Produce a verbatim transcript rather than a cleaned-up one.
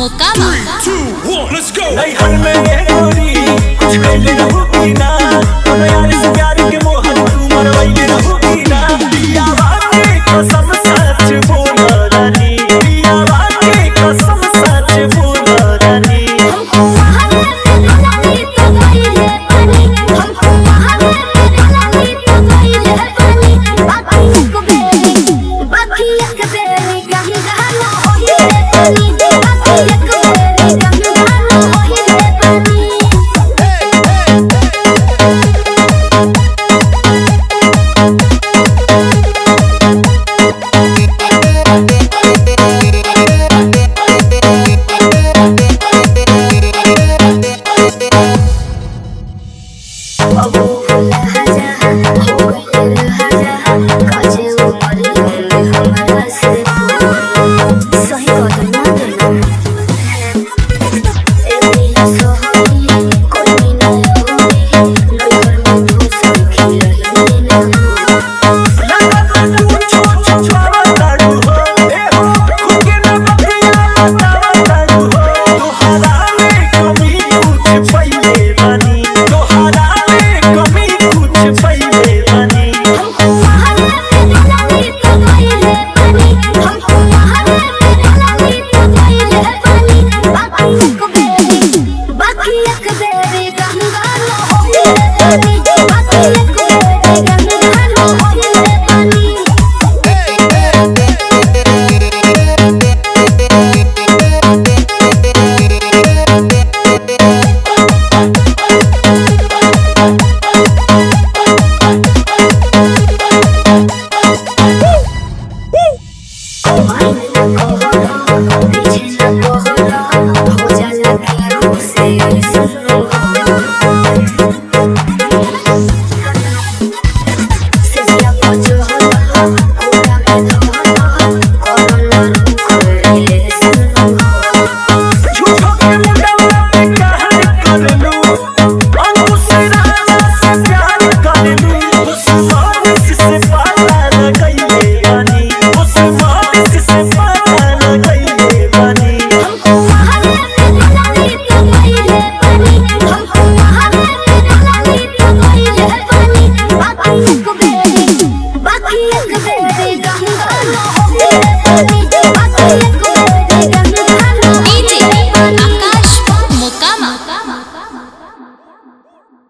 Mokama. three, two, one, let's go। नहीं हर में ये गोरी कुछ कहले रहोगी ना, हम यार से प्यार के मोहन तू मरवाइले रहोगी ना। पिया वाके कसम सच बोल रानी, पिया वाके कसम सच बोल रानी। हमको वहाँ में मिलानी तो गईले पानी, हमको वहाँ में मिलानी तो गईले पानी। बाकी एक बेरी, बाकी एक बेरी गंगा ना होइले पानी, बाकी एक बेरी गंगा ना होइले पानी। अब लहजा हो गइल लहजा, काजे उमर गइल हमरा से। सही कदम ना देना ए दिल सोहनी, कोई ना होई नजर में घुसल खिलही ना। लगन तू छो छो छुआवा तारू हो, ए हो खुद के ना बतिया बतावा तारू हो। तोहरा में कमी कुछ पहिले बानी, तोहरा में कमी कुछ पहिले बानी। हमको वहाँ में मिलानी तो गईले पानी, हमको वहाँ में मिलानी तो गईले पानी। बाकी एक बेरी, बाकी एक बेरी गंगा ना होइले पानी, बाकी एक बेरी गंगा ना होइले पानी। झूठों के मुंडवा पे कहर कर लूं, अंकुश राजा से प्यार कर लूं। उस्मान से पता न गइले बानी, उस्मान से पता न गइले बानी। हमको वहाँ में मिलानी तो गईले पानी, हमको वहाँ में मिलानी तो गईले पानी। बाकी एक बेरी, बाकी एक बेरी गंगा ना होइले पानी, बाकी एक बेरी गंगा ना होइले पानी। आकाश मोकामा।